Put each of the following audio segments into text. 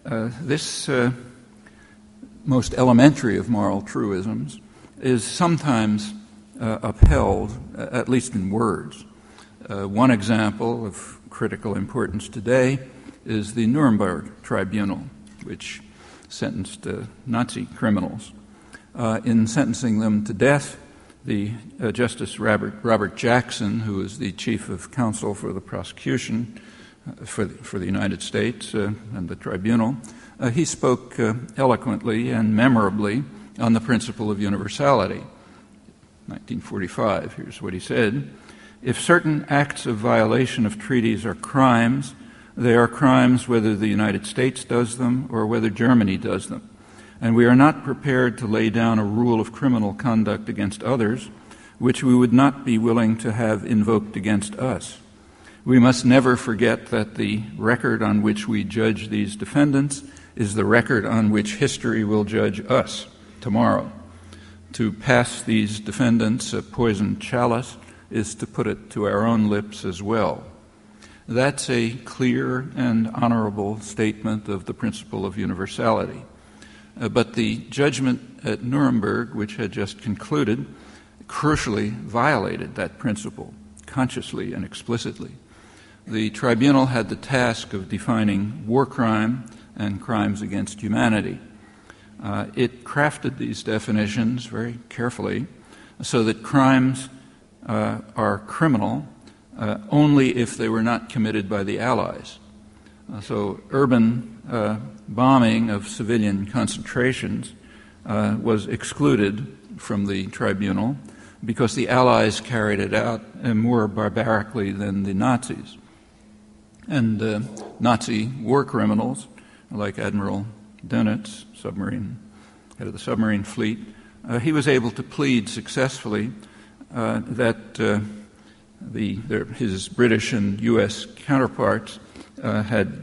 This most elementary of moral truisms is sometimes upheld, at least in words. One example of critical importance today is the Nuremberg Tribunal, which sentenced Nazi criminals. In sentencing them to death, the Justice Robert Jackson, who is the chief of counsel for the prosecution for the United States and the tribunal, he spoke eloquently and memorably on the principle of universality. 1945, here's what he said: "If certain acts of violation of treaties are crimes, they are crimes whether the United States does them or whether Germany does them. And we are not prepared to lay down a rule of criminal conduct against others, which we would not be willing to have invoked against us. We must never forget that the record on which we judge these defendants is the record on which history will judge us tomorrow. To pass these defendants a poisoned chalice is to put it to our own lips as well." That's a clear and honorable statement of the principle of universality. But the judgment at Nuremberg, which had just concluded, crucially violated that principle, consciously and explicitly. The tribunal had the task of defining war crime and crimes against humanity. It crafted these definitions very carefully so that crimes are criminal only if they were not committed by the Allies. So urban bombing of civilian concentrations was excluded from the tribunal because the Allies carried it out more barbarically than the Nazis. And Nazi war criminals, like Admiral Dönitz, head of the submarine fleet, he was able to plead successfully that his British and U.S. counterparts had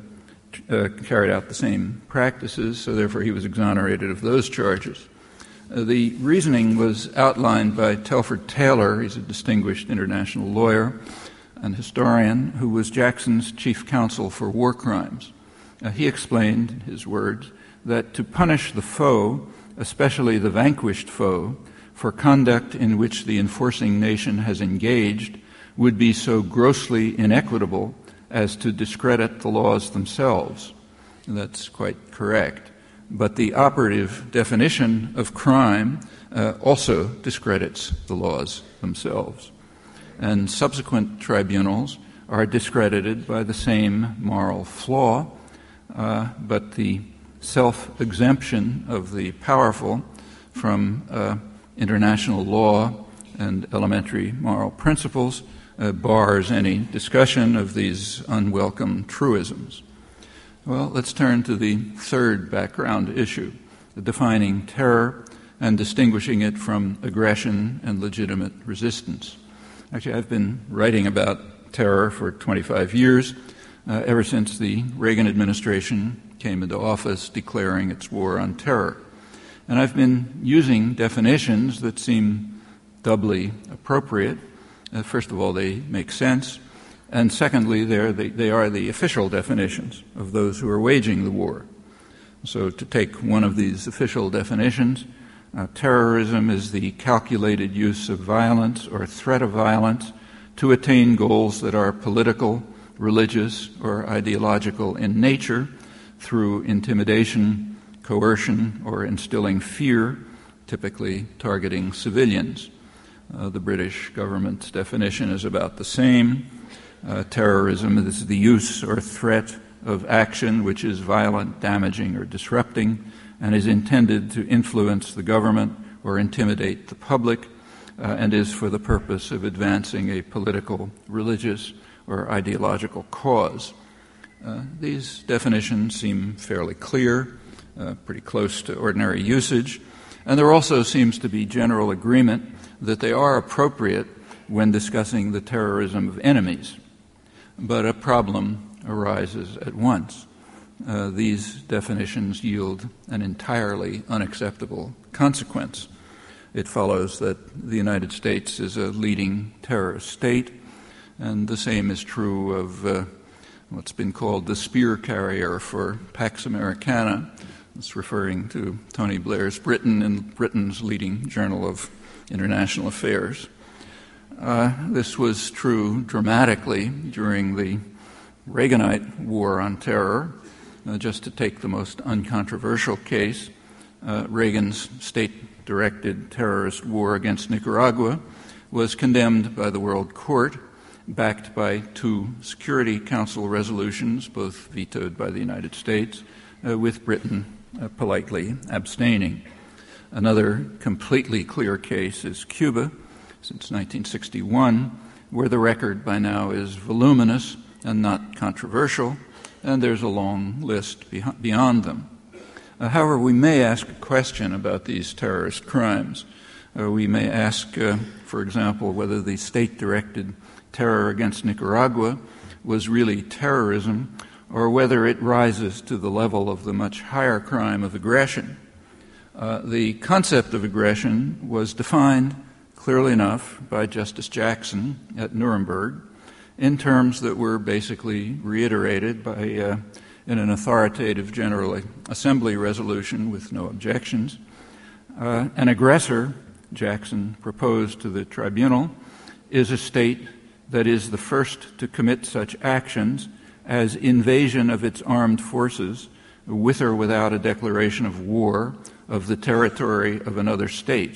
carried out the same practices, so therefore he was exonerated of those charges. The reasoning was outlined by Telford Taylor. He's a distinguished international lawyer and historian who was Jackson's chief counsel for war crimes. He explained, in his words, that to punish the foe, especially the vanquished foe, for conduct in which the enforcing nation has engaged would be so grossly inequitable as to discredit the laws themselves. And that's quite correct. But the operative definition of crime also discredits the laws themselves. And subsequent tribunals are discredited by the same moral flaw, but the self-exemption of the powerful from international law and elementary moral principles bars any discussion of these unwelcome truisms. Well, let's turn to the third background issue, the defining terror and distinguishing it from aggression and legitimate resistance. Actually, I've been writing about terror for 25 years, ever since the Reagan administration came into office declaring its war on terror. And I've been using definitions that seem doubly appropriate. First of all, they make sense. And secondly, they are the official definitions of those who are waging the war. So to take one of these official definitions, terrorism is the calculated use of violence or threat of violence to attain goals that are political, religious, or ideological in nature through intimidation, coercion, or instilling fear, typically targeting civilians. The British government's definition is about the same. Terrorism is the use or threat of action which is violent, damaging, or disrupting, and is intended to influence the government or intimidate the public, and is for the purpose of advancing a political, religious, or ideological cause. These definitions seem fairly clear, pretty close to ordinary usage, and there also seems to be general agreement that they are appropriate when discussing the terrorism of enemies. But a problem arises at once. These definitions yield an entirely unacceptable consequence. It follows that the United States is a leading terrorist state, and the same is true of what's been called the spear carrier for Pax Americana. It's referring to Tony Blair's Britain and Britain's leading journal of international affairs. This was true dramatically during the Reaganite War on Terror. Just to take the most uncontroversial case, Reagan's state-directed terrorist war against Nicaragua was condemned by the World Court, backed by 2 Security Council resolutions, both vetoed by the United States, with Britain politely abstaining. Another completely clear case is Cuba, since 1961, where the record by now is voluminous and not controversial, and there's a long list beyond them. However, we may ask a question about these terrorist crimes. We may ask, for example, whether the state-directed terror against Nicaragua was really terrorism, or whether it rises to the level of the much higher crime of aggression. The concept of aggression was defined clearly enough by Justice Jackson at Nuremberg in terms that were basically reiterated by in an authoritative General Assembly resolution with no objections. An aggressor, Jackson proposed to the tribunal, is a state that is the first to commit such actions as invasion of its armed forces, with or without a declaration of war, of the territory of another state,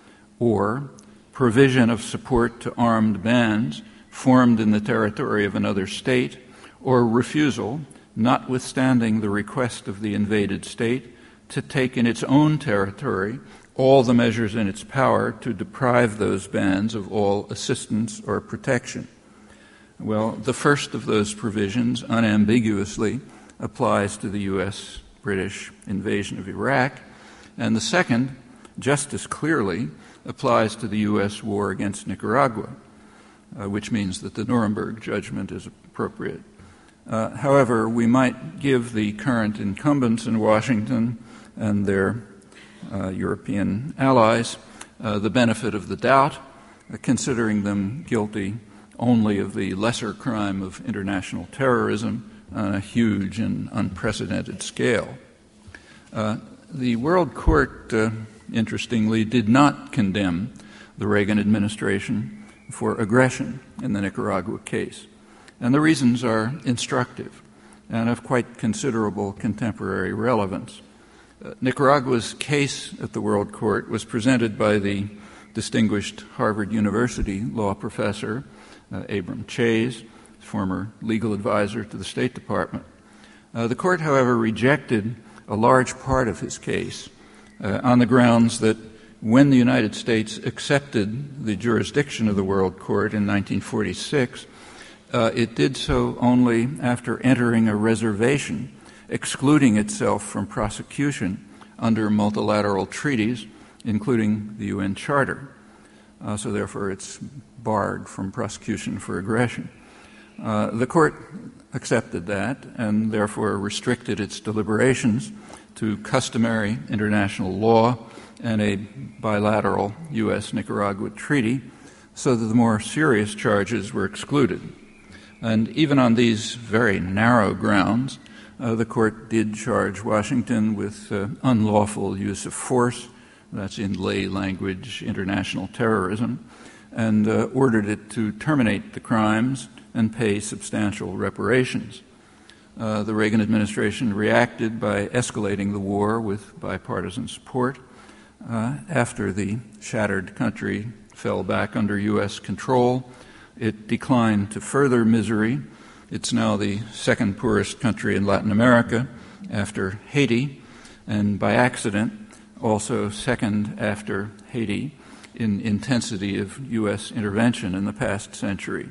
or provision of support to armed bands formed in the territory of another state, or refusal, notwithstanding the request of the invaded state, to take in its own territory all the measures in its power to deprive those bands of all assistance or protection. Well, the first of those provisions unambiguously applies to the U.S.-British invasion of Iraq, and the second, just as clearly, applies to the U.S. war against Nicaragua, which means that the Nuremberg judgment is appropriate. However, we might give the current incumbents in Washington and their European allies the benefit of the doubt, considering them guilty only of the lesser crime of international terrorism on a huge and unprecedented scale. The World Court, interestingly, did not condemn the Reagan administration for aggression in the Nicaragua case. And the reasons are instructive and of quite considerable contemporary relevance. Nicaragua's case at the World Court was presented by the distinguished Harvard University law professor, Abram Chase, former legal advisor to the State Department. The court, however, rejected a large part of his case on the grounds that when the United States accepted the jurisdiction of the World Court in 1946, it did so only after entering a reservation, excluding itself from prosecution under multilateral treaties, including the UN Charter. So therefore it's barred from prosecution for aggression. The court accepted that and therefore restricted its deliberations to customary international law and a bilateral U.S.-Nicaragua treaty, so that the more serious charges were excluded. And even on these very narrow grounds, the court did charge Washington with unlawful use of force, that's in lay language international terrorism, and ordered it to terminate the crimes and pay substantial reparations. The Reagan administration reacted by escalating the war with bipartisan support. After the shattered country fell back under U.S. control, it declined to further misery. It's now the second poorest country in Latin America after Haiti, and by accident, also second after Haiti in intensity of U.S. intervention in the past century.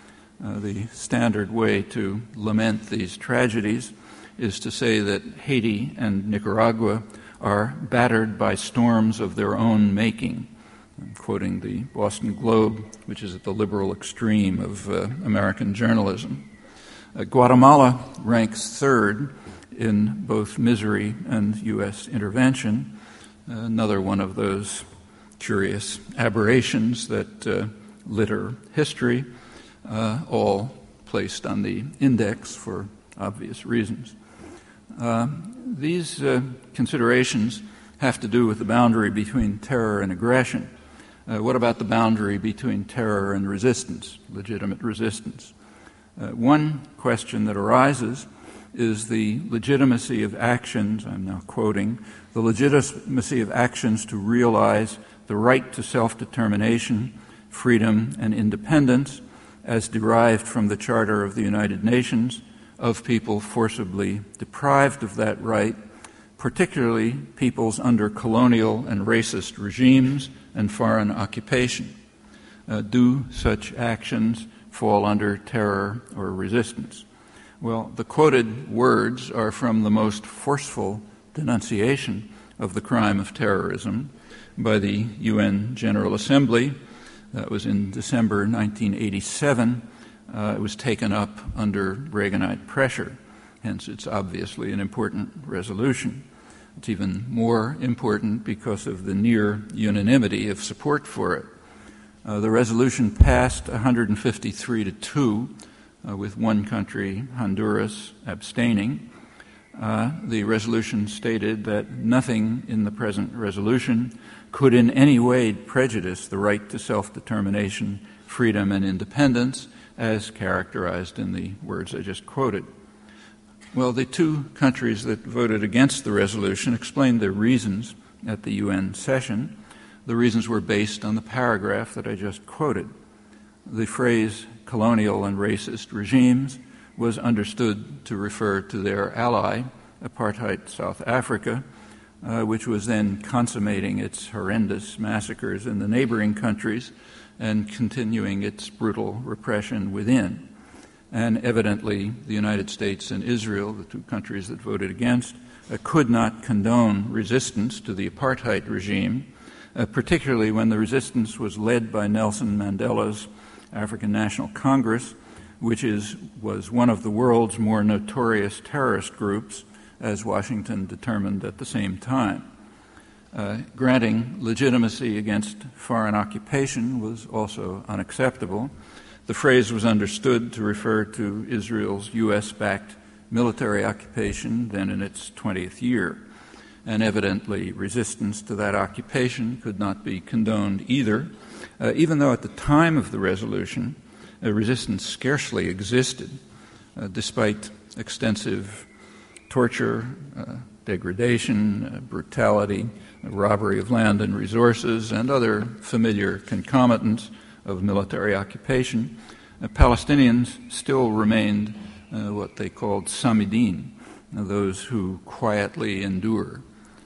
The standard way to lament these tragedies is to say that Haiti and Nicaragua are battered by storms of their own making. I'm quoting the Boston Globe, which is at the liberal extreme of American journalism. Guatemala ranks third in both misery and U.S. intervention, another one of those curious aberrations that litter history, all placed on the index for obvious reasons. These considerations have to do with the boundary between terror and aggression. What about the boundary between terror and resistance, legitimate resistance? One question that arises is the legitimacy of actions, I'm now quoting, the legitimacy of actions to realize the right to self-determination, freedom, and independence as derived from the Charter of the United Nations of people forcibly deprived of that right, particularly peoples under colonial and racist regimes and foreign occupation. Do such actions fall under terror or resistance? Well, the quoted words are from the most forceful denunciation of the crime of terrorism by the UN General Assembly. That was in December 1987. It was taken up under Reaganite pressure. Hence, it's obviously an important resolution. It's even more important because of the near unanimity of support for it. The resolution passed 153-2, with one country, Honduras, abstaining. The resolution stated that nothing in the present resolution could in any way prejudice the right to self-determination, freedom, and independence, as characterized in the words I just quoted. Well, the two countries that voted against the resolution explained their reasons at the UN session. The reasons were based on the paragraph that I just quoted. The phrase colonial and racist regimes was understood to refer to their ally, apartheid South Africa, which was then consummating its horrendous massacres in the neighboring countries and continuing its brutal repression within. And evidently, the United States and Israel, the two countries that voted against, could not condone resistance to the apartheid regime, particularly when the resistance was led by Nelson Mandela's African National Congress, which was one of the world's more notorious terrorist groups, as Washington determined at the same time. Granting legitimacy against foreign occupation was also unacceptable. The phrase was understood to refer to Israel's U.S.-backed military occupation, then in its 20th year. And evidently, resistance to that occupation could not be condoned either, even though at the time of the resolution, resistance scarcely existed, despite extensive torture, degradation, brutality, robbery of land and resources, and other familiar concomitants of military occupation. Palestinians still remained what they called Samidin, those who quietly endure.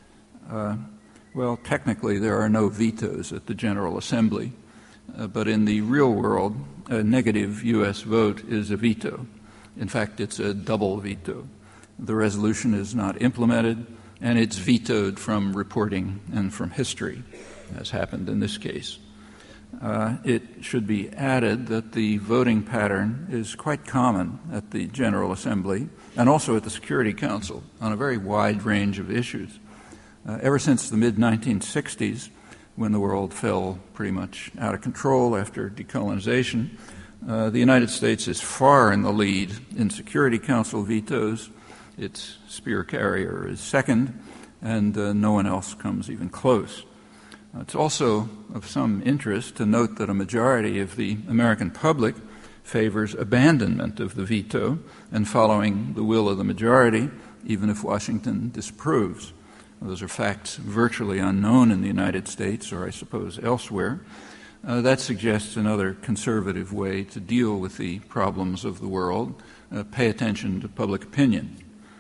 Well, technically there are no vetoes at the General Assembly, but in the real world, a negative U.S. vote is a veto. In fact, it's a double veto. The resolution is not implemented, and it's vetoed from reporting and from history, as happened in this case. It should be added that the voting pattern is quite common at the General Assembly and also at the Security Council on a very wide range of issues. Ever since the mid-1960s, when the world fell pretty much out of control after decolonization, the United States is far in the lead in Security Council vetoes. Its spear carrier is second, and no one else comes even close. It's also of some interest to note that a majority of the American public favors abandonment of the veto and following the will of the majority, even if Washington disapproves. Those are facts virtually unknown in the United States, or I suppose elsewhere. That suggests another conservative way to deal with the problems of the world. Pay attention to public opinion.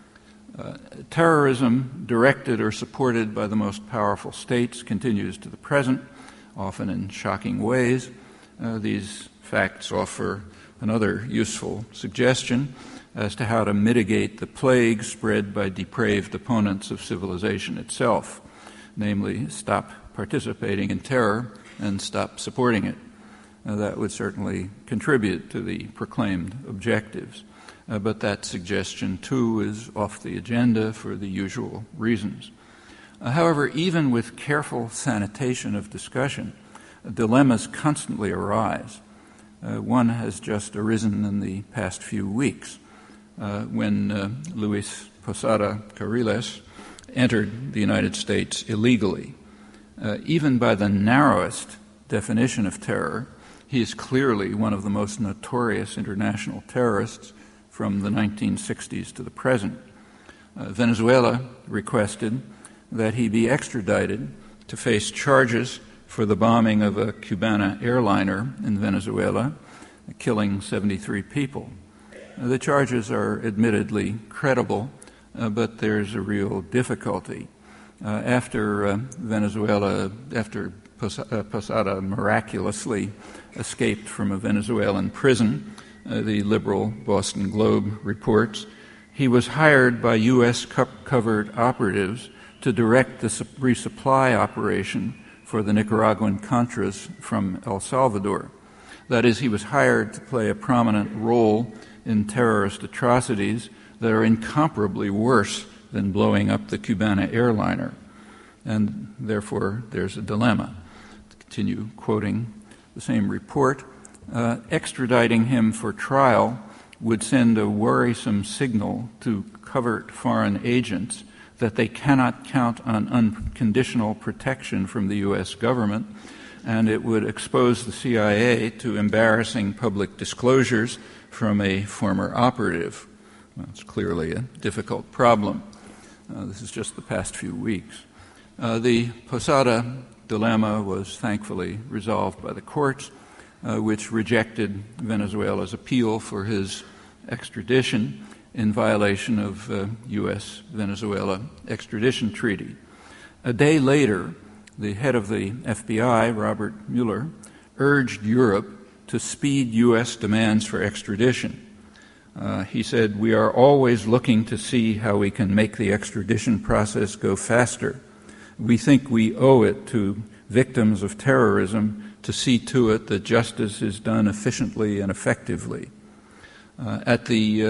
Terrorism directed or supported by the most powerful states continues to the present, often in shocking ways. These facts offer another useful suggestion as to how to mitigate the plague spread by depraved opponents of civilization itself, namely stop participating in terror and stop supporting it. That would certainly contribute to the proclaimed objectives. But that suggestion, too, is off the agenda for the usual reasons. However, even with careful sanitation of discussion, dilemmas constantly arise. One has just arisen in the past few weeks when Luis Posada Carriles entered the United States illegally. Even by the narrowest definition of terror, he is clearly one of the most notorious international terrorists from the 1960s to the present. Venezuela requested that he be extradited to face charges for the bombing of a Cubana airliner in Venezuela, killing 73 people. The charges are admittedly credible, but there's a real difficulty. After Posada miraculously escaped from a Venezuelan prison, the liberal Boston Globe reports, he was hired by U.S. covert operatives to direct the resupply operation for the Nicaraguan Contras from El Salvador. That is, he was hired to play a prominent role in terrorist atrocities that are incomparably worse than blowing up the Cubana airliner. And therefore, there's a dilemma. To continue quoting the same report, extraditing him for trial would send a worrisome signal to covert foreign agents that they cannot count on unconditional protection from the U.S. government, and it would expose the CIA to embarrassing public disclosures from a former operative. Well, it's clearly a difficult problem. This is just the past few weeks. The Posada dilemma was thankfully resolved by the courts, which rejected Venezuela's appeal for his extradition in violation of U.S.-Venezuela extradition treaty. A day later, the head of the FBI, Robert Mueller, urged Europe to speed U.S. demands for extradition. He said, "We are always looking to see how we can make the extradition process go faster. We think we owe it to victims of terrorism to see to it that justice is done efficiently and effectively." At the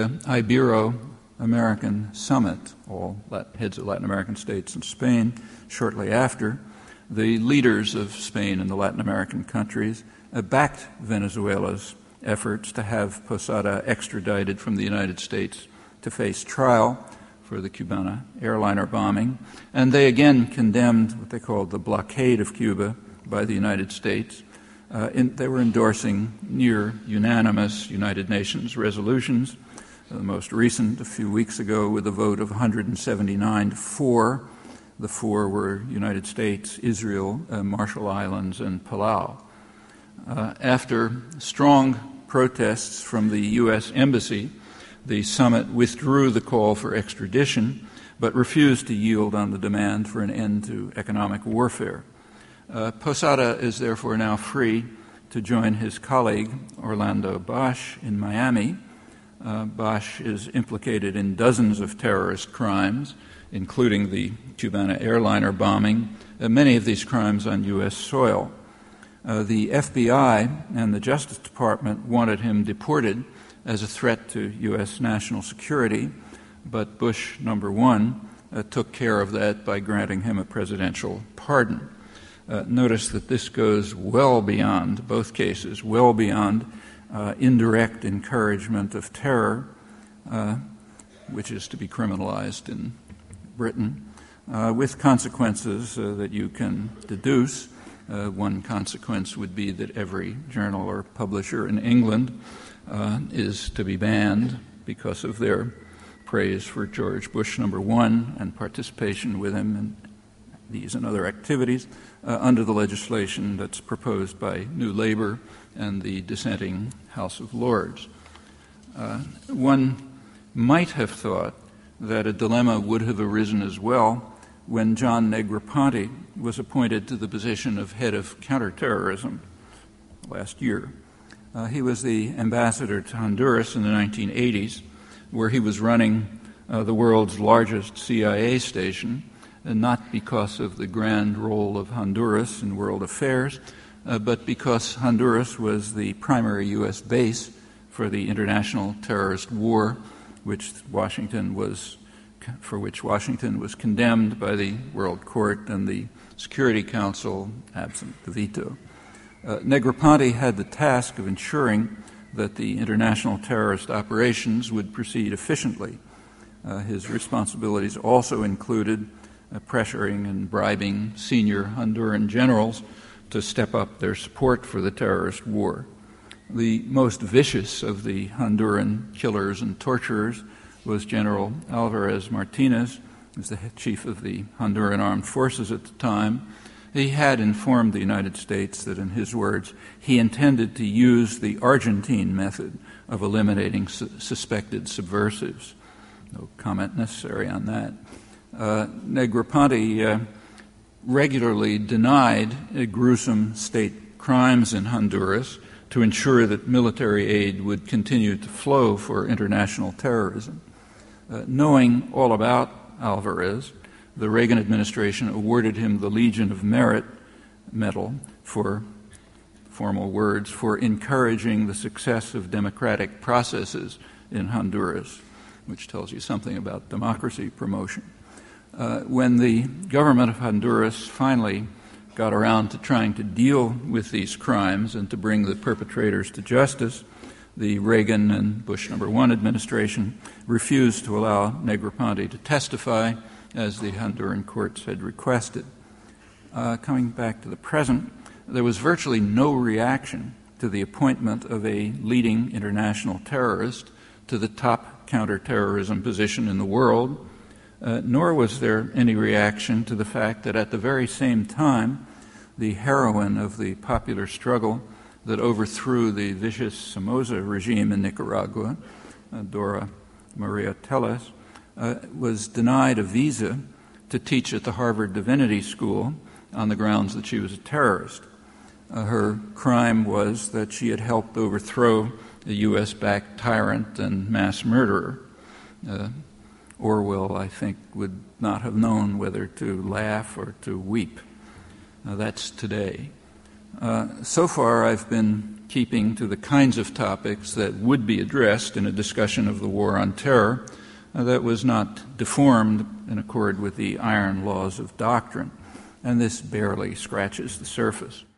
Ibero-American Summit, all heads of Latin American states and Spain, shortly after, the leaders of Spain and the Latin American countries backed Venezuela's efforts to have Posada extradited from the United States to face trial for the Cubana airliner bombing, and they again condemned what they called the blockade of Cuba by the United States. They were endorsing near unanimous United Nations resolutions, the most recent a few weeks ago with a vote of 179 to 4. The 4 were United States, Israel, Marshall Islands, and Palau. After strong protests from the U.S. Embassy, the summit withdrew the call for extradition, but refused to yield on the demand for an end to economic warfare. Posada is therefore now free to join his colleague, Orlando Bosch, in Miami. Bosch is implicated in dozens of terrorist crimes, including the Cubana airliner bombing, many of these crimes on U.S. soil. The FBI and the Justice Department wanted him deported as a threat to U.S. national security, but Bush #1 took care of that by granting him a presidential pardon. Notice that this goes well beyond, both cases, well beyond indirect encouragement of terror, which is to be criminalized in Britain, with consequences that you can deduce. One consequence would be that every journal or publisher in England is to be banned because of their praise for George Bush #1 and participation with him in these and other activities under the legislation that's proposed by New Labour and the dissenting House of Lords. One might have thought that a dilemma would have arisen as well when John Negroponte was appointed to the position of head of counterterrorism last year. He was the ambassador to Honduras in the 1980s, where he was running the world's largest CIA station, and not because of the grand role of Honduras in world affairs, but because Honduras was the primary U.S. base for the international terrorist war, for which Washington was condemned by the World Court and the Security Council, absent the veto. Negroponte had the task of ensuring that the international terrorist operations would proceed efficiently. His responsibilities also included pressuring and bribing senior Honduran generals to step up their support for the terrorist war. The most vicious of the Honduran killers and torturers was General Alvarez Martinez, who was the chief of the Honduran Armed Forces at the time. He had informed the United States that, in his words, he intended to use the Argentine method of eliminating suspected subversives. No comment necessary on that. Negroponte regularly denied gruesome state crimes in Honduras to ensure that military aid would continue to flow for international terrorism. Knowing all about Alvarez, the Reagan administration awarded him the Legion of Merit Medal, for formal words, for encouraging the success of democratic processes in Honduras, which tells you something about democracy promotion. When the government of Honduras finally got around to trying to deal with these crimes and to bring the perpetrators to justice, the Reagan and Bush #1 administration refused to allow Negroponte to testify, as the Honduran courts had requested. Coming back to the present, there was virtually no reaction to the appointment of a leading international terrorist to the top counterterrorism position in the world, nor was there any reaction to the fact that at the very same time, the heroine of the popular struggle that overthrew the vicious Somoza regime in Nicaragua, Dora Maria Tellez, was denied a visa to teach at the Harvard Divinity School on the grounds that she was a terrorist. Her crime was that she had helped overthrow a U.S.-backed tyrant and mass murderer. Orwell, I think, would not have known whether to laugh or to weep. That's today. So far, I've been keeping to the kinds of topics that would be addressed in a discussion of the war on terror that was not deformed in accord with the iron laws of doctrine, and this barely scratches the surface.